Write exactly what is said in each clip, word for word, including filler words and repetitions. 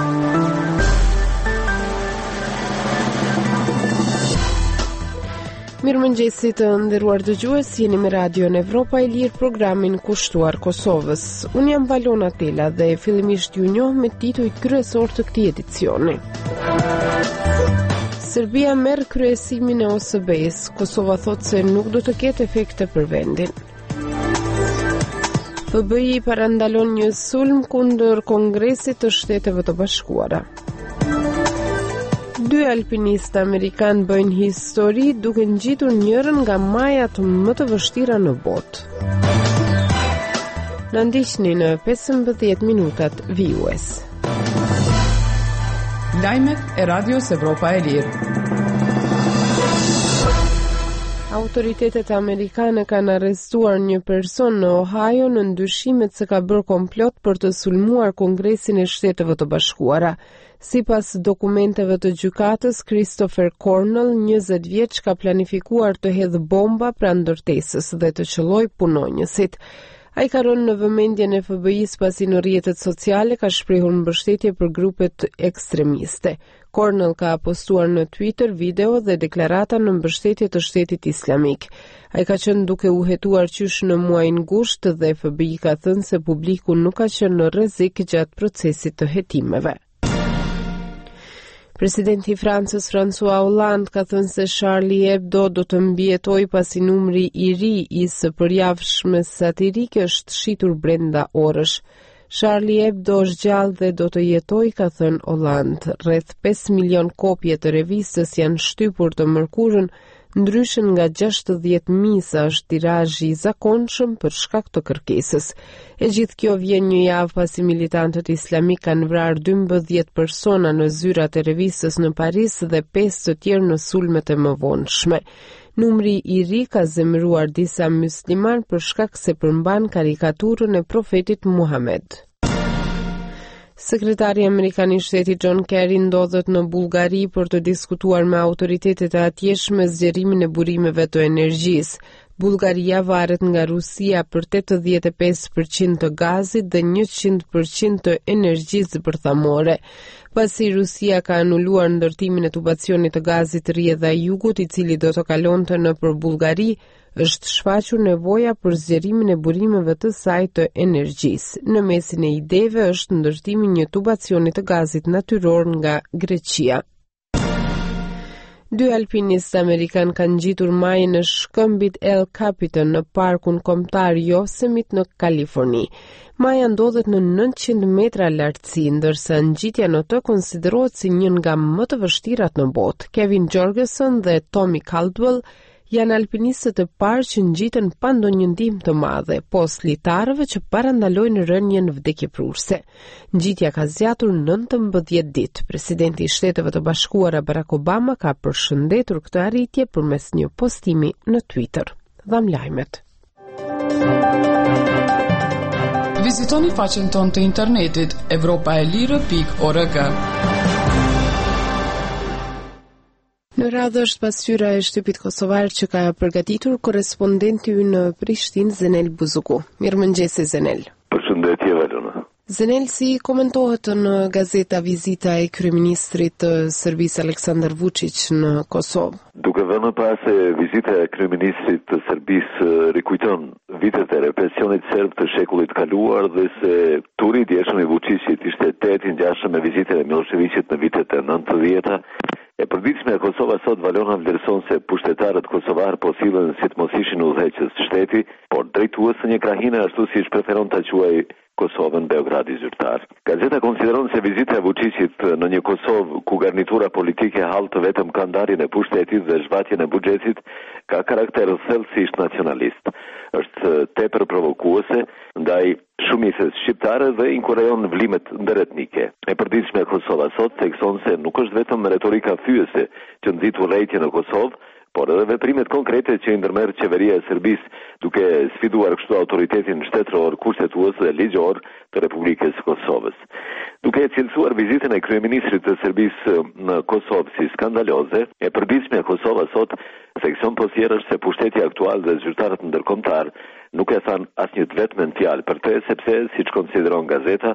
Mirëmëngjesi të nderuar dëgjues, jeni me Radio në Evropa e Lirë, programin kushtuar Kosovës. Unë jam Valona Tela dhe fillimisht ju njoh me titujt kryesor të këtij edicioni. Serbia merr kryesimin e O S B-s. Kosova thot se nuk do të ketë efekte për vendin. F B I parandalon një sulm kundër Kongresit të Shteteve të Bashkuara. Dy alpinistë amerikanë bëjnë histori duke ngjitur njërin nga majat më të vështira në botë. Na ndiqni në pesëmbëdhjetë minutat vijues. Lajmet e Radios Evropa e Lirë. Autoritetet amerikane kanë arrestuar një person në Ohio në ndyshimet se ka bërë komplot për të sulmuar Kongresin e Shteteve të Bashkuara. Sipas dokumenteve të gjykatës, Christopher Cornell, njëzet vjeç, ka planifikuar të hedhë bomba pranë ndërtesës dhe të qellojë punonjësit. Ai ka rënë në vëmendjen e F B I-s pasi në rrjetet sociale ka shprehur mbështetje për grupet ekstremiste. Cornell ka postuar në Twitter video dhe deklarata në mbështetje të Shtetit Islamik. Ai ka qenë duke u hetuar qysh në muajin gusht dhe F B I ka thënë se publiku nuk ka qenë në rrezik gjatë procesit të hetimeve. Presidenti i Francës François Hollande ka thënë se Charlie Hebdo do të mbijetojë pasi numri i ri i së përjavshme satirike është shitur brenda orësh. Charlie Hebdo është gjallë dhe do të jetojë, ka thënë Hollande. Rreth pesë milion kopje të revistës janë shtypur të mërkurën, ndryshën nga gjashtëdhjetë mijë sa është tirazhi i zakonshëm për shkak të kërkesës. E gjithë kjo vjen një javë pasi militantët islamik kanë vrarë dymbëdhjetë persona në zyrat e revistës në Paris dhe pesë të tjerë në sulmet e mëvonshme. Numri i ri ka zemëruar disa musliman për shkak se përmban karikaturën e profetit Muhammed. Sekretari Amerikan i Shtetit John Kerry ndodhet në Bullgari për të diskutuar me autoritetet e atjeshme zgjerimin e burimeve të energjisë. Bullgaria varet nga Rusia për tetëdhjetë e pesë përqind të gazit dhe njëqind përqind të energjisë bërthamore. Pasi Rusia ka anuluar ndërtimin e tubacionit të gazit rrjedha i jugut, i cili do të kalonte nëpër Bullgari, është shfaqur nevoja për zgjerimin e burimeve të saj të energjisë. Në mesin e ideve është ndërtimi i një tubacioni të gazit natyror nga Greqia. Dy alpinistë amerikan kanë ngjitur majën e shkëmbit El Capitan në parkun kombëtar Yosemite në Kaliforni. Maja ndodhet në nëntëqind metra lartësi, ndërsa ngjitja në të konsiderohet si një nga më të vështirat në botë. Kevin Jorgensen dhe Tommy Caldwell janë alpinistët e parë që ngjiten pa ndonjë ndihmë të madhe, post litarëve që parandalojnë rënien vdekjeprurse. Ngjitja ka zgjatur nëntëmbëdhjetë ditë. Presidenti i Shteteve të Bashkuara Barack Obama ka përshëndetur këtë arritje përmes një postimi në Twitter. Dham lajmet. Vizitoni faqen tonë të internetit evropaelire pikë org. Në radhë është pasqyra e shtypit kosovar që ka përgatitur korespondenti ynë në Prishtinë, Zenel Buzuku. Mirëmëngjesi Zenel. Përshëndetje Valona. Zenel, si komentohet në gazeta vizita e kryeministrit të Serbisë Aleksandar Vučić në Kosovë? Duke vënë pas se vizita e kryeministrit të Serbisë rikujton vitet e represionit serb të shekullit kaluar dhe se turi i djeshëm i Vučićit ishte tetë i ngjashëm me vizitën e Miloševićit në vitet e nëntëdhjetë. E përditshme e Kosova sot Valona vlerëson se pushtetarët kosovar po sillen si të mos ishin udhëheqës të shteti, por drejtues së një krahine ashtu siç preferon ta quajë Kosovën Beogradi zyrtar. Gazeta konsideron se vizita e Vučićit në një Kosovë ku garnitura politike haltë vetëm ka ndarjen e pushtetit dhe zhvatjen e buxhetit ka karakter thellësisht nacionalist. Është tepër provokuese ndaj shumicës shqiptare dhe inkurajon vlimet ndëretnike. E përditshme e Kosova sot thekson se nuk është vetëm retorika fyese që nxitu rrejtje në Kosovë, por edhe veprimet konkrete që i ndërmerr qeveria e Serbisë duke sfiduar kështu autoritetin shtetëror, kushtetues dhe ligjor të Republikës së Kosovës. Duke e cilësuar vizitën e kryeministrit të Serbisë në Kosovë si skandaloze, e përditshme e Kosova sot seksion posjerësh se pushteti aktual dhe zyrtarët ndërkombëtar nuk e than asnjë të vetmen fjalë për të, sepse, siç konsideron gazeta,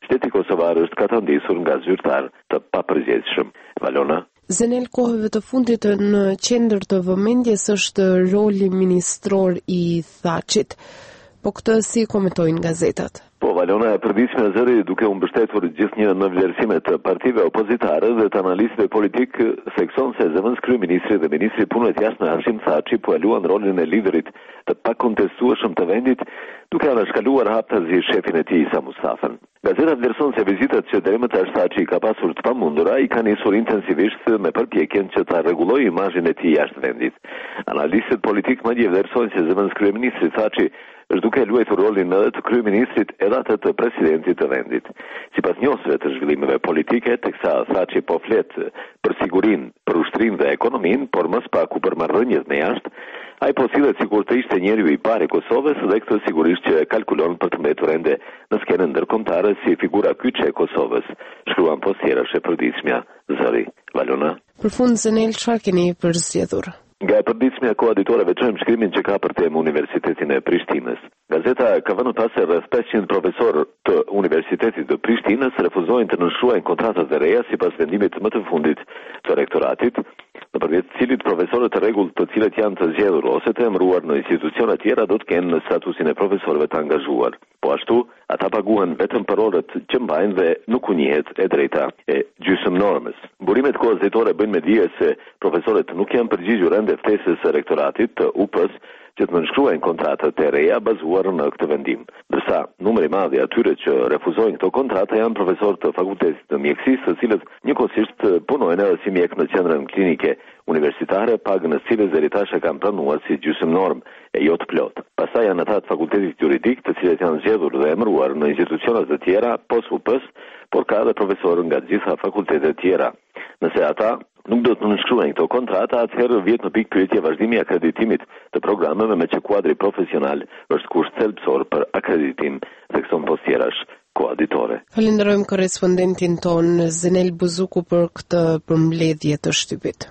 shteti kosovar është katandisur nga zyrtar të papërgjegjshëm. Valona. Zenel, kohëve të fundit në qendër të vëmendjes është roli ministror i Thaçit. Po këtë si komentojnë gazetat? Po, Valona, e përditshme e zëri duke u mbështetur gjithnjë në vlerësimet të partive opozitare dhe të analistëve politik, thekson se zëvendës kryeministri dhe ministri i punëve të jashtme Hashim Thaçi po e luan rolin e liderit të pakontestueshëm të vendit, duke anashkaluar haptazi shefin e tij Isa Mustafën. Gazetat vlerëson se vizitat që deri më tash Thaçi ka pasur të pamundura i kanë nisur intensivisht me përpjekjen që ta rregullojë imazhin e tij jashtë vendit. Analistët politik madje vlerësojnë se zëvendës kryeministri Thaçi është duke luajtur rolin edhe të kryeministrit edhe atë të presidentit të vendit. Sipas njosëve të zhvillimeve politike, teksa Thaçi po flet për sigurinë, për ushtrinë dhe ekonominë, por më së paku për marrëdhëniet me jashtë, ai po sillet sikur të ishte njeriu i parë i Kosovës dhe këtë sigurisht që kalkulon për të mbetur ende në skenën ndërkombëtare si figura kyçe e Kosovës, shkruan postjerash e përditshmja Zëri. Valona. Përfund Zenel, çfarë keni përzgjedhur? Nga e përditshmja e koauditorëve veçojmë shkrimin që ka për temë Universitetin e Prishtinës. Gazeta ka vënë pas se rreth pesëqind profesorë të Universitetit të Prishtinës refuzojnë të nënshkruajnë kontratat e reja sipas vendimit më të fundit të rektoratit, nëpërmjet të cilit profesorët të rregullt të cilët janë të zgjedhur ose të emëruar në institucione të tjera do të kenë në statusin e profesorëve të angazhuar. Po ashtu, ata paguhen vetëm për orët që mbajnë dhe nuk u njihet e drejta e gjysmënormës. Burimet koazitore bëjnë me dije se profesorët nuk janë përgjigjur ende ftesës së rektoratit të U P-s që të nënshkruajnë kontratat e reja bazuar në këtë vendim. Ndërsa numri i madh i atyre që refuzojnë këto kontrata janë profesorë të Fakultetit të Mjekësisë, të cilët njëkohësisht punojnë edhe si mjek në qendrën klinike universitare, pagën e cilës deri tash e kanë pranuar si gjysmënormë e jo të plotë. Pastaj janë ata të Fakultetit Juridik, të cilët janë zgjedhur dhe emëruar në institucione të tjera pos U P-s, por ka edhe profesorë nga të gjitha fakultetet tjera. Nëse ata nuk do të nënshkruajnë këto kontrata, atëherë vjet në pikë pyetje vazhdimi i akreditimit të programeve me që kuadri profesional është kusht thelbësor për akreditim, thekson postjerash koauditore. Falenderojmë korrespondentin ton Zenel Buzuku për këtë përmbledhje të shtypit.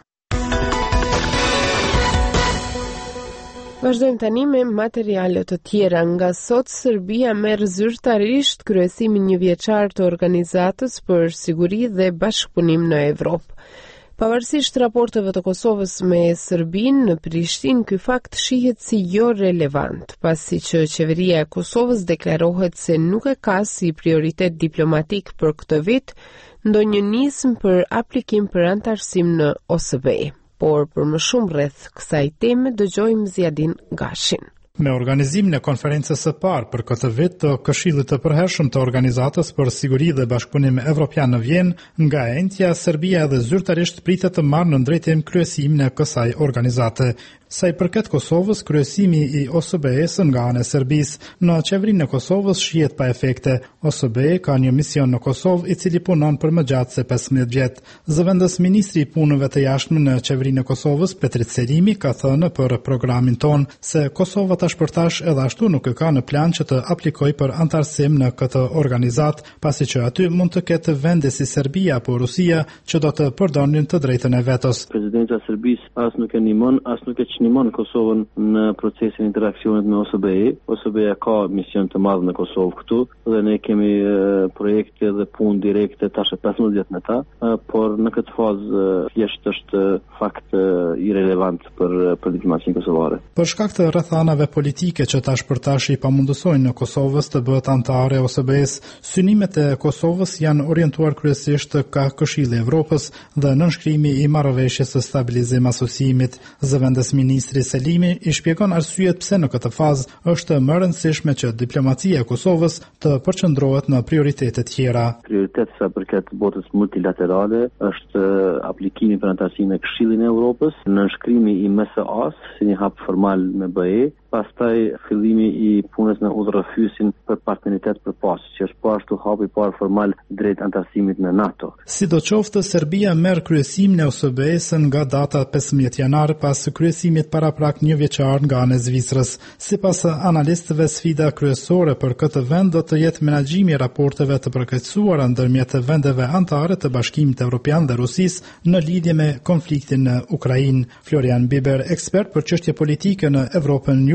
Vazhdojmë tani me materiale të tjera. Nga sot, Serbia merr zyrtarisht kryesimin një vjeçar të Organizatës për Siguri dhe Bashkëpunim në Evropë. Pavarësisht raporteve të Kosovës me Serbinë, në Prishtinë ky fakt shihet si jo relevant, pasi që qeveria e Kosovës deklarohet se nuk e ka si prioritet diplomatik për këtë vit ndonjë nismë për aplikim për antarësim në O S B E. Por për më shumë rreth kësaj teme dëgjojmë Ziadin Gashin. Me organizimin e konferencës së parë për këtë vit të Këshillit të Përhershëm të Organizatës për Siguri dhe Bashkëpunim Evropian në Vjenë, nga e njëjtja Serbia edhe zyrtarisht pritet të marrë në drejtim kryesimin e kësaj organizate. Sa i përket Kosovës, kryesimi i O S B E-s nga ana e Serbisë në qeverinë e Kosovës shihet pa efekte. O S B E ka një mision në Kosovë i cili punon për më gjatë se pesëmbëdhjetë vjet. Zëvendës ministri i punëve të jashtme në qeverinë e Kosovës, Petrit Selimi, ka thënë për programin ton se Kosova tash për tash edhe ashtu nuk e ka në plan që të aplikojë për antarësim në këtë organizat, pasi që aty mund të ketë vende si Serbia apo Rusia që do të përdorin të drejtën e vetos. Presidenti i Serbisë as nuk e ndihmon, as nuk e çnimon Kosovën në procesin e interaksionit me O S B E. O S B E ka mision të madh në Kosovë këtu dhe ne kemi e, projekte dhe punë direkte tash e pesëmbëdhjetë vjet me ta, e, por në këtë fazë thjesht është fakt irelevant për për diplomacinë kosovare. Për shkak të rrethanave politike që tash për tash i pamundësojnë në Kosovës të bëhet anëtare O S B E-s, synimet e Kosovës janë orientuar kryesisht ka Këshilli i Evropës dhe nënshkrimi i marrëveshjes së stabilizim asociimit. Zëvendës ministri Selimi i shpjegon arsyet pse në këtë fazë është më rëndësishme që diplomacia e Kosovës të përqendrohet në prioritete të tjera. Prioritet sa përket botës multilaterale është aplikimi për antarësimin e Këshillit të Evropës, nënshkrimi i M S A-s si një hap formal me B E, pastaj fillimi i punës në udhërrëfysin për partneritet përpas, që është po ashtu hapi i parë formal drejt antarësimit në NATO. Sidoqoftë, Serbia merr kryesimin e O S B E-s nga data pesëmbëdhjetë janar pas kryesimit paraprak një vjeçar nga ana e Zvicrës. Sipas analistëve, sfida kryesore për këtë vend do të jetë menaxhimi i raporteve të përkeqësuara ndërmjet vendeve anëtare të Bashkimit Evropian dhe Rusisë në lidhje me konfliktin në Ukrainë. Florian Biber, ekspert për çështje politike në Evropën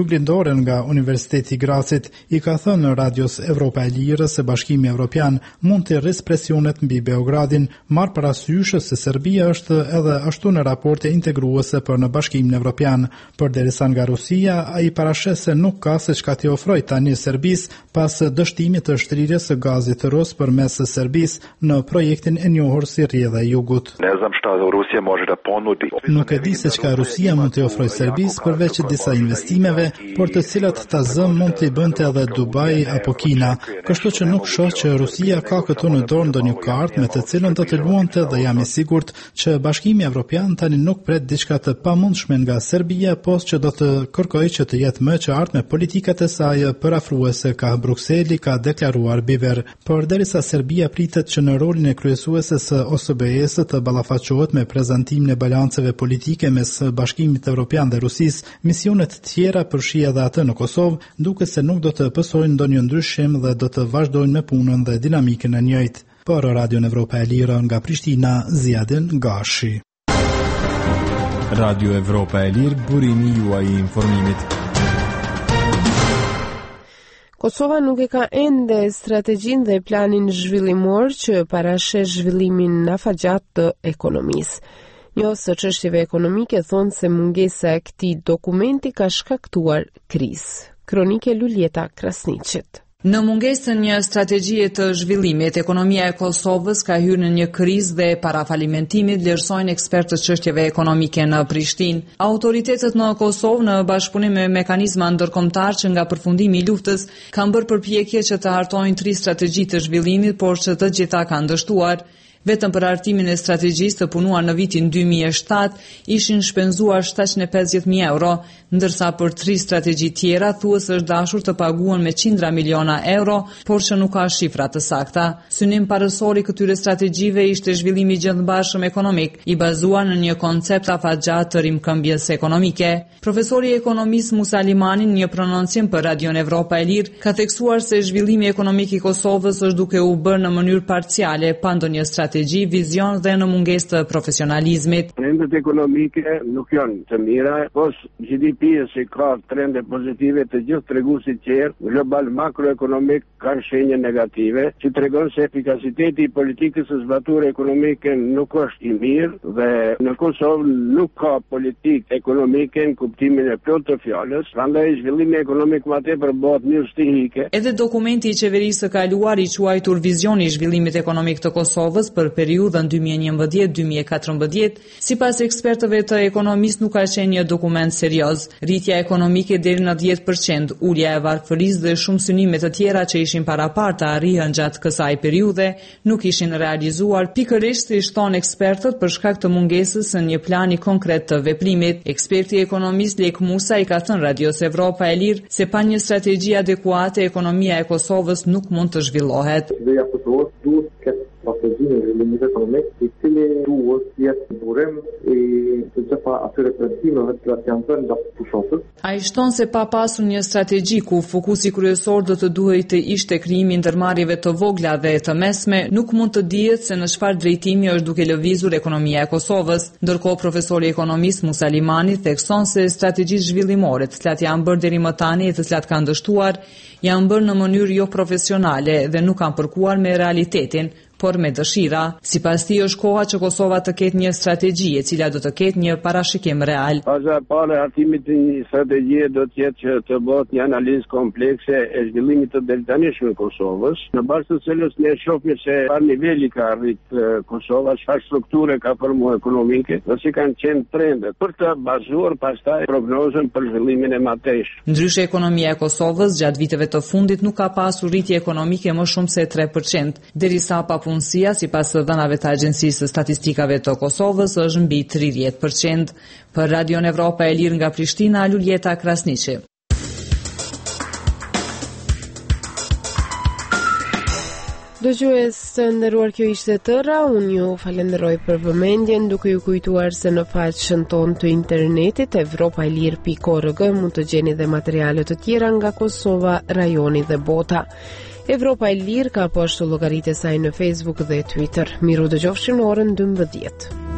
Lindore nga Universiteti i Grasit i ka thënë në radios Evropa e Lirë se Bashkimi Evropian mund të rrisë presionet mbi Beogradin, marrë parasysh se Serbia është edhe ashtu në raporte integruese për në Bashkimin Evropian. Përderisa nga Rusia, ai parashes se nuk ka se çka t'i ofrojë tani Serbisë pas dështimit të shtrirjes së gazit rus përmes Serbisë në projektin e njohur si Rrjedha e Jugut. Nuk e di se çka Rusia mund t'i ofrojë Serbisë përveç disa investimeve, por të cilat ta zëm mund t'i bënte edhe Dubai apo Kina. Kështu që nuk shoh që Rusia ka këtu në dorë ndonjë kartë me të cilën do të luante dhe jam i sigurt që Bashkimi Evropian tani nuk pret diçka të pamundshme nga Serbia, post që do të kërkojë që të jetë më qartë me politikat e saj përafruese ka Brukseli, ka deklaruar Biver. Por derisa Serbia pritet që në rolin e kryesuese së O S B E-s të ballafaqohet me prezantimin e balanceve politike mes Bashkimit Evropian dhe Rusisë, misionet tjera përfshi edhe atë në Kosovë, duke se nuk do të pësojnë ndonjë ndryshim dhe do të vazhdojnë me punën dhe dinamikën e njëjtë. Për Radio Evropa e Lirë nga Prishtina, Ziadin Gashi. Radio Evropa e Lirë, burimi juaj i informimit. Kosova nuk e ka ende strategjinë dhe planin zhvillimor që parashes zhvillimin nafagjat të ekonomisë. Njohës së çështjeve ekonomike thonë se mungesa e këtij dokumenti ka shkaktuar krizë. Kronike Luljeta Krasniqit. Në mungesën një strategjie të zhvillimit, ekonomia e Kosovës ka hyrë në një krizë dhe para falimentimit, vlerësojnë ekspertët çështjeve ekonomike në Prishtinë. Autoritetet në Kosovë në bashkëpunim me mekanizma ndërkombëtar që nga përfundimi i luftës kanë bërë përpjekje që të hartojnë tri strategji të zhvillimit, por që të gjitha kanë dështuar. Vetëm për hartimin e strategjisë të punuar në vitin dy mijë e shtatë ishin shpenzuar shtatëqind e pesëdhjetë mijë euro, ndërsa për tri strategji tjera thuhet se është dashur të paguhen me qindra miliona euro, por që nuk ka shifra të sakta. Synim parësor i këtyre strategjive ishte zhvillimi i gjendëbashëm ekonomik, i bazuar në një koncept afatgjat të rimkëmbjes ekonomike. Profesori ekonomist Musa Limani në një prononcim për Radio Evropa e Lirë ka theksuar se zhvillimi ekonomik i Kosovës është duke u bërë në mënyrë parciale, pa ndonjë strategji, vizion dhe në mungesë të profesionalizmit. Trendet ekonomike nuk janë të mira, pos G D P-s ka trende pozitive të gjithë treguesit tjerë, global makroekonomik kanë shenje negative, që tregon se efikasiteti i politikës së zbatuar ekonomike nuk është i mirë dhe në Kosovë nuk ka politikë ekonomike në kuptimin e plot të fjalës, prandaj zhvillimi ekonomik më tepër bëhet mirë stihike. Edhe dokumenti i qeverisë së kaluar i quajtur Vizioni i zhvillimit ekonomik të Kosovës për periudhën dy mijë e njëmbëdhjetë deri dy mijë e katërmbëdhjetë, sipas ekspertëve të ekonomisë nuk ka qenë një dokument serioz. Rritja ekonomike deri në dhjetë përqind, ulja e varfërisë dhe shumë synime të tjera që ishin paraparë të arrihen gjatë kësaj periudhe nuk ishin realizuar, pikërisht si shton ekspertët për shkak të mungesës së një plani konkret të veprimit. Eksperti ekonomist Lek Musa i ka thënë Radios Evropa e Lirë se pa një strategji adekuate ekonomia e Kosovës nuk mund të zhvillohet. Strategjia e zhvillimit ekonomik, i cili duhet të jetë burim i të gjitha atyre plotësimeve që janë dhënë nga fushotës. Ai shton se pa pasur një strategji ku fokusi kryesor do të duhej të ishte krijimi i ndërmarrjeve të vogla dhe të mesme, nuk mund të dihet se në çfarë drejtimi është duke lëvizur ekonomia e Kosovës. Ndërkohë profesori ekonomist Musa Limani thekson se strategjitë zhvillimore të cilat janë bërë deri më tani e të cilat kanë dështuar, janë bërë në mënyrë jo profesionale dhe nuk kanë përkuar me realitetin, por me dëshira. Sipas tij është koha që Kosova të ketë një strategji e cila do të ketë një parashikim real. Faza e parë e hartimit të një strategjie do të jetë që të bëhet një analizë komplekse e zhvillimit të deritanishëm të Kosovës, në bazë të cilës ne shohim se çfarë niveli ka arrit Kosova, çfarë strukture ka formuar ekonomike, dhe si kanë qenë trendet, për të bazuar pastaj prognozën për zhvillimin e mëtejshëm. Ndryshe ekonomia e Kosovës gjatë viteve të fundit nuk ka pasur rritje ekonomike më shumë se tre përqind, derisa pa punësia, sipas të dhënave të Agjencisë së Statistikave të Kosovës, është mbi tridhjetë përqind. Për Radio Evropa e Lirë nga Prishtina, Luljeta Krasniqi. Dëgjues të nderuar, kjo ishte tëra. Unë ju falenderoj për vëmendjen, duke ju kujtuar se në faqen tonë të internetit evropa e lirë pikë org mund të gjeni dhe materiale të tjera nga Kosova, rajoni dhe bota. Evropa e Lirë ka po ashtu llogaritë e saj në Facebook dhe Twitter. Miru dëgjofshim në orën dymbëdhjetë.